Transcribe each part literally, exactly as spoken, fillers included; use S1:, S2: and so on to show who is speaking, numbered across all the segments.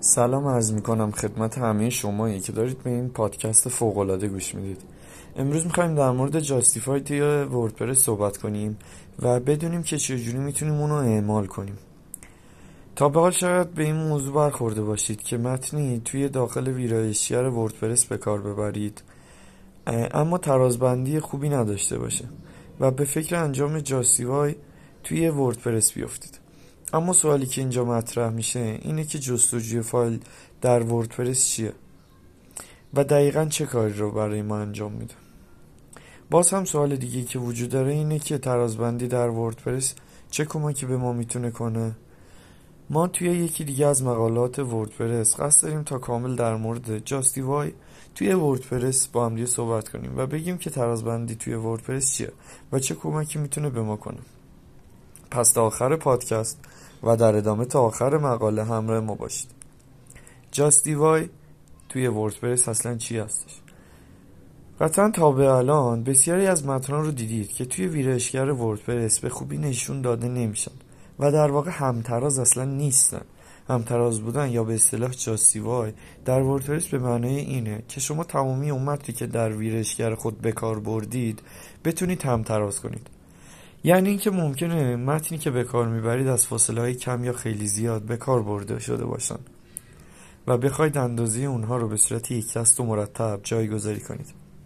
S1: سلام عرض میکنم خدمت همه شمایی که دارید به این پادکست فوق‌العاده گوش میدید. امروز میخوایم در مورد جاستیفای توی وردپرس صحبت کنیم و بدونیم که چجوری میتونیم اونو اعمال کنیم. تا به حال شاید به این موضوع برخورده باشید که متنی توی داخل ویرایشگر وردپرس به کار ببرید اما ترازبندی خوبی نداشته باشه و به فکر انجام جاستیفای توی وردپرس بیافتید. اما سوالی که اینجا مطرح میشه اینه که جستجوی فایل در وردپرس چیه و دقیقاً چه کاری رو برای ما انجام میده. باز هم سوال دیگه که وجود داره اینه که ترازبندی در وردپرس چه کمکی به ما میتونه کنه. ما توی یکی دیگه از مقالات وردپرس قصد داریم تا کامل در مورد جاستیفای توی وردپرس با هم دیگه صحبت کنیم و بگیم که ترازبندی توی وردپرس چیه و چه کمکی میتونه به ما کنه. پس تا آخر پادکست و در ادامه تا آخر مقاله همراه ما باشید. جاستیفای توی وردپرس اصلا چی هستش؟ قطعا تا به الان بسیاری از متن‌ها رو دیدید که توی ویرایشگر وردپرس به خوبی نشون داده نمیشن و در واقع همتراز اصلا نیستن. همتراز بودن یا به اصطلاح جاستیفای در وردپرس به معنای اینه که شما تمامی اون متنی که در ویرایشگر خود به کار بردید بتونید همتراز کنید. یعنی اینکه ممکنه متنی که به کار میبرید از فاصله‌های کم یا خیلی زیاد به کار برده شده باشن و بخواید اندازه اونها رو به صورت یک دست و مرتب جایگذاری کنید.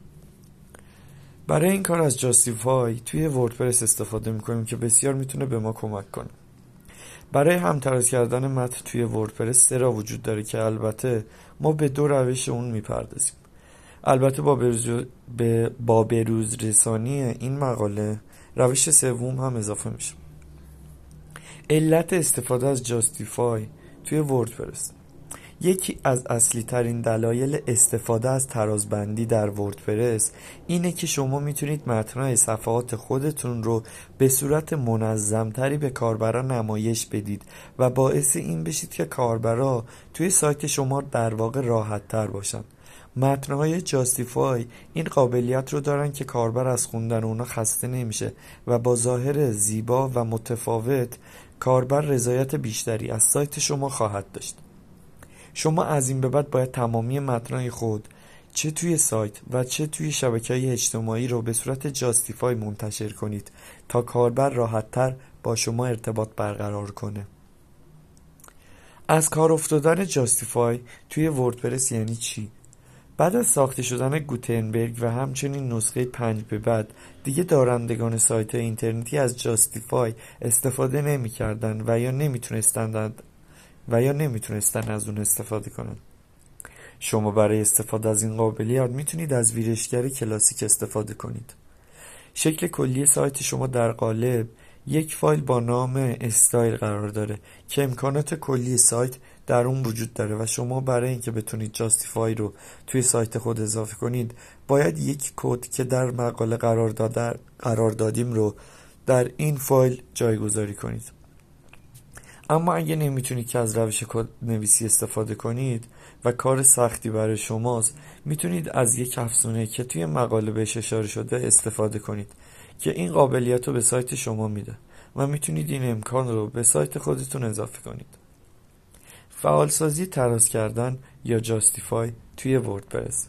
S1: برای این کار از جاستیفای توی وردپرس استفاده میکنیم که بسیار میتونه به ما کمک کنه. برای همتراز کردن متن توی وردپرس سه راه وجود داره که البته ما به دو روش اون میپردازیم. البته با بروز, به با بروز رسانی این مقاله روش سوم هم اضافه میشه. علت استفاده از جاستیفای توی وردپرس. یکی از اصلی ترین دلایل استفاده از ترازبندی در وردپرس اینه که شما میتونید متن‌های صفحات خودتون رو به صورت منظم تری به کاربرا نمایش بدید و باعث این بشید که کاربرا توی سایت شما در واقع راحت تر باشن. متن‌های جاستیفای این قابلیت رو دارن که کاربر از خوندن اونا خسته نمیشه و با ظاهر زیبا و متفاوت کاربر رضایت بیشتری از سایت شما خواهد داشت. شما از این به بعد باید تمامی متن‌های خود چه توی سایت و چه توی شبکه‌های اجتماعی رو به صورت جاستیفای منتشر کنید تا کاربر راحت‌تر با شما ارتباط برقرار کنه. از کار افتادن جاستیفای توی وردپرس یعنی چی؟ بعد از ساخته شدن گوتنبرگ و همچنین نسخه پنج به بعد دیگه دارندگان سایت اینترنتی از جاستیفای استفاده نمی کردن و یا نمیتونستن و یا نمیتونستن از اون استفاده کنن. شما برای استفاده از این قابلیت میتونید از ویرایشگر کلاسیک استفاده کنید. شکل کلی سایت شما در قالب یک فایل با نام استایل قرار داره که امکانات کلی سایت در اون وجود داره و شما برای اینکه بتونید جاستیفای رو توی سایت خود اضافه کنید باید یک کد که در مقاله قرار داده قرار دادیم رو در این فایل جایگذاری کنید. اما اگه نمیتونید که از روش کد نویسی استفاده کنید و کار سختی برای شماست، میتونید از یک افزونه که توی مقاله بهش اشاره شده استفاده کنید که این قابلیت رو به سایت شما میده و میتونید این امکان رو به سایت خودتون اضافه کنید. فعالسازی تراز کردن یا جاستیفای توی وردپرس.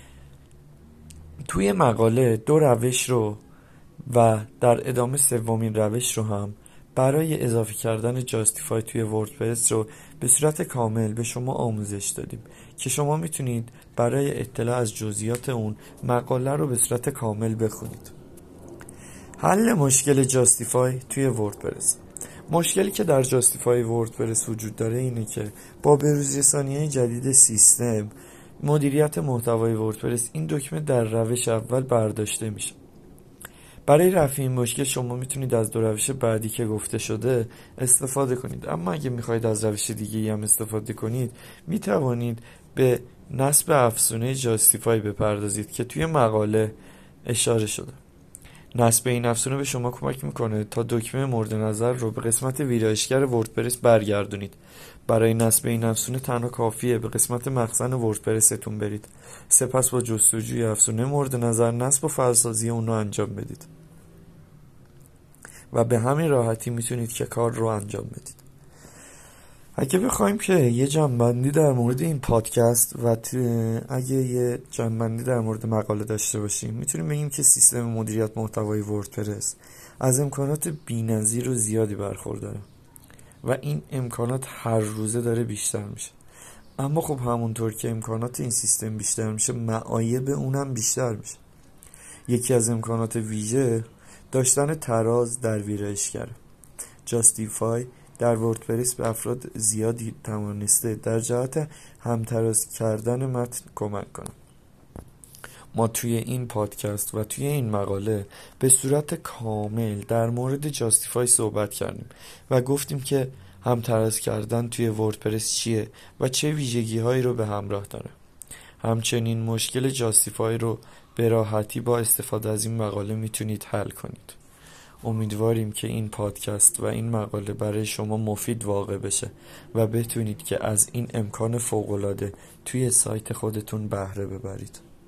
S1: توی مقاله دو روش رو و در ادامه سومین روش رو هم برای اضافه کردن جاستیفای توی وردپرس رو به صورت کامل به شما آموزش دادیم که شما میتونید برای اطلاع از جزئیات اون مقاله رو به صورت کامل بخونید. حل مشکل جاستیفای توی وردپرس. مشکلی که در جاستیفای وردپرس وجود داره اینه که با بروزرسانی جدید سیستم مدیریت محتوای وردپرس این دکمه در روش اول برداشته میشه. برای رفع این مشکل شما میتونید از دو روش بعدی که گفته شده استفاده کنید، اما اگه میخواید از روش دیگه هم استفاده کنید میتوانید به نصب افزونه جاستیفای بپردازید که توی مقاله اشاره شده. نصب این افزونه به شما کمک میکنه تا دکمه مورد نظر رو به قسمت ویرایشگر وردپرس برگردونید. برای نصب این افزونه تنها کافیه به قسمت مخزن وردپرستون برید، سپس با جستجوی افزونه مورد نظر نصب و فعالسازی اون رو انجام بدید و به همین راحتی میتونید که کار رو انجام بدید. اگه بخوایم که یه جنبندی در مورد این پادکست و اگه یه جنبندی در مورد مقاله داشته باشیم، میتونیم بگیم که سیستم مدیریت محتوای وردپرس از امکانات بی‌نظیر و زیادی برخورداره و این امکانات هر روزه داره بیشتر میشه. اما خب همونطور که امکانات این سیستم بیشتر میشه، معایب اونم بیشتر میشه. یکی از امکانات ویژه داشتن تراز در ویرایشگره. جاستیفای در وردپرس به افراد زیادی توانسته در جهت همتراز کردن متن کمک کنه. ما توی این پادکست و توی این مقاله به صورت کامل در مورد جاستیفای صحبت کردیم و گفتیم که همتراز کردن توی وردپرس چیه و چه ویژگی هایی رو به همراه داره. همچنین مشکل جاستیفای رو به راحتی با استفاده از این مقاله میتونید حل کنید. امیدواریم که این پادکست و این مقاله برای شما مفید واقع بشه و بتونید که از این امکان فوق‌العاده توی سایت خودتون بهره ببرید.